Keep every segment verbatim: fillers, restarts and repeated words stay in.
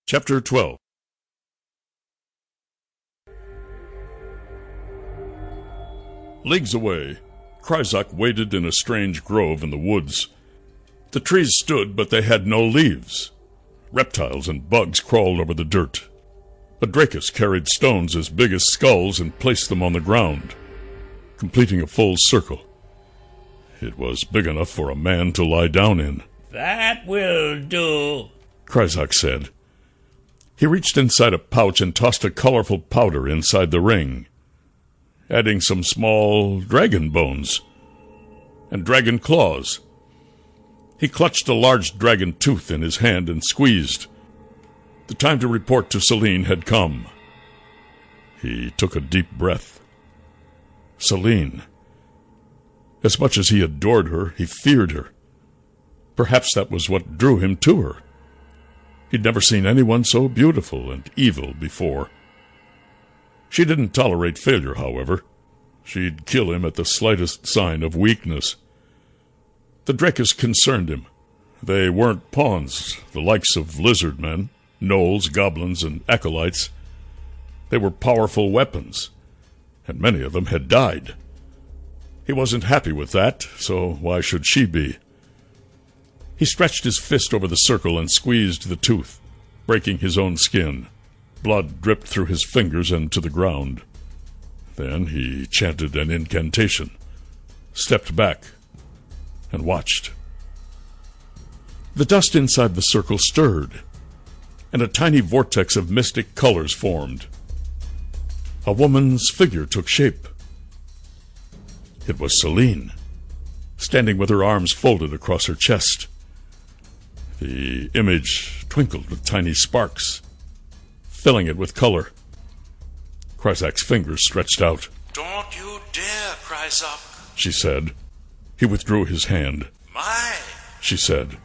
Chapter twelve. Leagues away, Kryzak waited in a strange grove in the woods. The trees stood, but they had no leaves. Reptiles and bugs crawled over the dirt. A Dracus carried stones as big as skulls and placed them on the ground, completing a full circle. It was big enough for a man to lie down in. "That will do," Kryzak said. He reached inside a pouch and tossed a colorful powder inside the ring, adding some small dragon bones and dragon claws. He clutched a large dragon tooth in his hand and squeezed. The time to report to Selene had come. He took a deep breath. Selene. As much as he adored her, he feared her. Perhaps that was what drew him to her. He'd never seen anyone so beautiful and evil before. She didn't tolerate failure, however. She'd kill him at the slightest sign of weakness. The Dracus concerned him. They weren't pawns, the likes of lizard men, gnolls, goblins, and acolytes. They were powerful weapons, and many of them had died. He wasn't happy with that, so why should she be? He stretched his fist over the circle and squeezed the tooth, breaking his own skin. Blood dripped through his fingers and to the ground. Then he chanted an incantation, stepped back, and watched. The dust inside the circle stirred, and a tiny vortex of mystic colors formed. A woman's figure took shape. It was Selene, standing with her arms folded across her chest. The image twinkled with tiny sparks, filling it with color. Kryzak's fingers stretched out. "Don't you dare, Kryzak," she said. He withdrew his hand. "My, She said.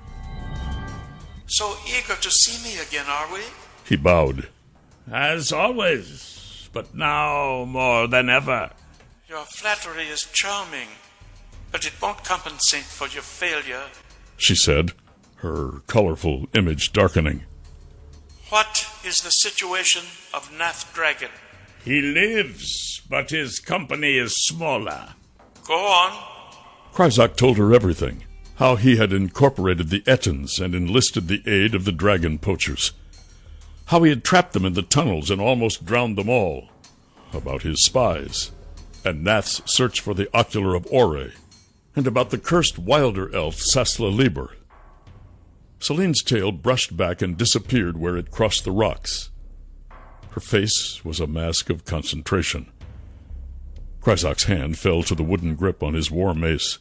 so eager to see me again, are we?" He bowed. "As always, but now more than ever." "Your flattery is charming, but it won't compensate for your failure." She said, her colorful image darkening. "What is the situation of Nath Dragon?" "He lives, but his company is smaller." "Go on." Kryzak told her everything, how he had incorporated the Ettins and enlisted the aid of the dragon poachers, how he had trapped them in the tunnels and almost drowned them all, about his spies, and Nath's search for the Ocular of Ore, and about the cursed wilder elf Sasla Liber. Selene's tail brushed back and disappeared where it crossed the rocks. Her face was a mask of concentration. Kryzak's hand fell to the wooden grip on his war mace.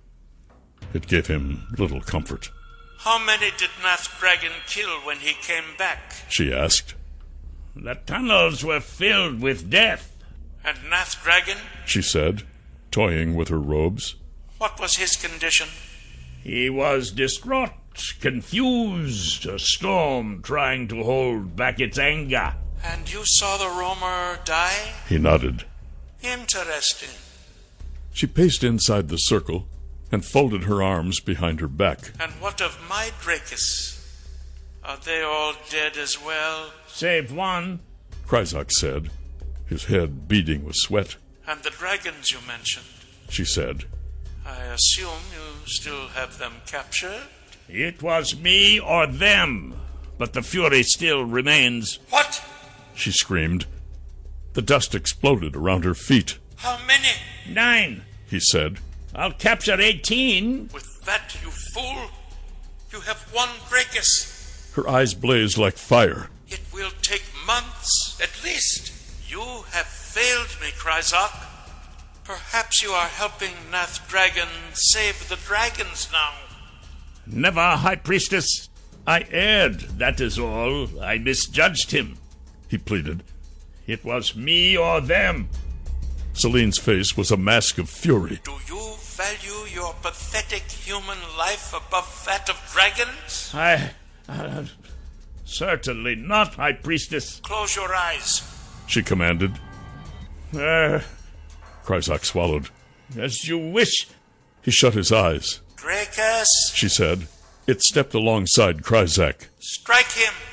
It gave him little comfort. "How many did Nath Dragon kill when he came back?" She asked. "The tunnels were filled with death." "And Nath Dragon? She said, toying with her robes. What was his condition?" "He was distraught, confused, a storm trying to hold back its anger." "And you saw the roamer die?" He nodded. "Interesting. She paced inside the circle and folded her arms behind her back. And what of my Dracus? Are they all dead as well?" "Save one." Kryzak said, his head beading with sweat. "And the dragons you mentioned? She said. I assume you still have them captured?" "It was me or them, but the fury still remains." "What?" She screamed. The dust exploded around her feet. "How many?" "Nine. He said. I'll capture eighteen." "With that, you fool, you have one Dracus." Her eyes blazed like fire. "It will take months, at least. You have failed me, Kryzak. Perhaps you are helping Nath Dragon save the dragons now." "Never, High Priestess. I erred, that is all. I misjudged him," he pleaded. "It was me or them." Selene's face was a mask of fury. "Do you value your pathetic human life above that of dragons?" I... Uh, certainly not, High Priestess." "Close your eyes," she commanded. Uh, Kryzak swallowed. "As you wish." He shut his eyes. "Dracus," she said. It stepped alongside Kryzak. "strike him."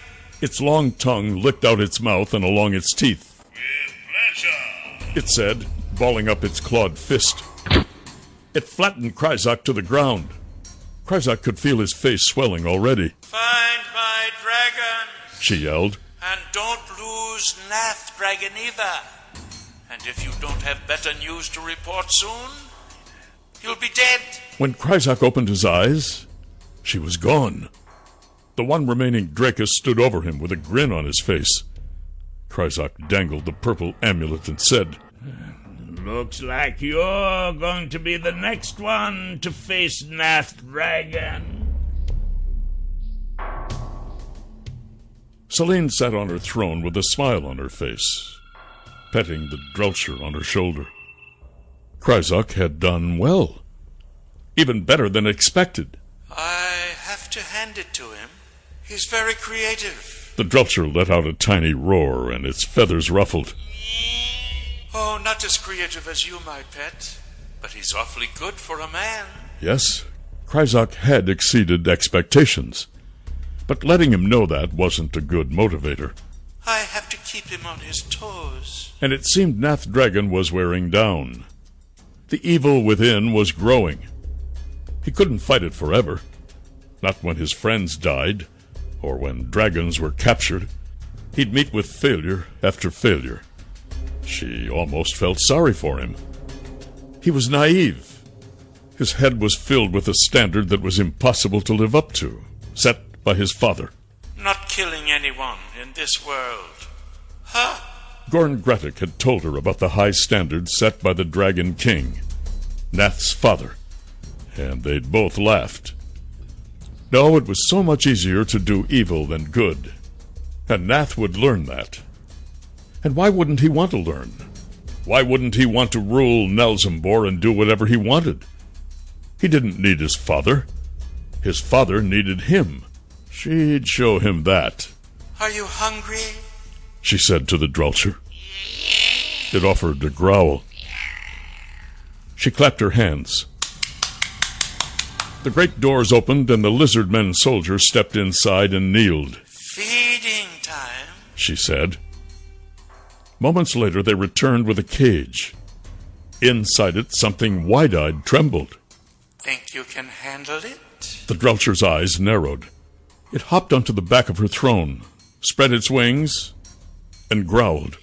Its long tongue licked out its mouth and along its teeth. With pleasure, It said, balling up its clawed fist. It flattened Kryzak to the ground. Kryzak could feel his face swelling already. Find my dragon, She yelled. and don't lose Nath Dragon either. And if you don't have better news to report soon, you'll be dead. When Kryzak opened his eyes, she was gone. The one remaining Drakus stood over him with a grin on his face. Kryzak dangled the purple amulet and said, looks like you're going to be the next one to face Nath Dragon. Selene sat on her throne with a smile on her face, petting the Drelcher on her shoulder. Kryzak had done well, even better than expected. I have to hand it to him. He's very creative. The Drelcher let out a tiny roar, and its feathers ruffled. Oh, not as creative as you, my pet, but he's awfully good for a man. Yes, Kryzak had exceeded expectations, but letting him know that wasn't a good motivator. I have to keep him on his toes. And it seemed Nath Dragon was wearing down. The evil within was growing. He couldn't fight it forever. Not when his friends died, or when dragons were captured. He'd meet with failure after failure. She almost felt sorry for him. He was naive. His head was filled with a standard that was impossible to live up to, set by his father. Not killing anyone in this world. Huh? Gorn Gretik had told her about the high standards set by the Dragon King, Nath's father, and they'd both laughed. No, it was so much easier to do evil than good, and Nath would learn that. And why wouldn't he want to learn? Why wouldn't he want to rule Nelzembor and do whatever he wanted? He didn't need his father. His father needed him. She'd show him that. Are you hungry? She said to the Drelcher. It offered a growl. She clapped her hands. The great doors opened and the lizard-men soldiers stepped inside and kneeled. Feeding time. She said. Moments later, they returned with a cage. Inside it, something wide-eyed trembled. Think you can handle it? The Drelcher's eyes narrowed. It hopped onto the back of her throne, spread its wings, and growled.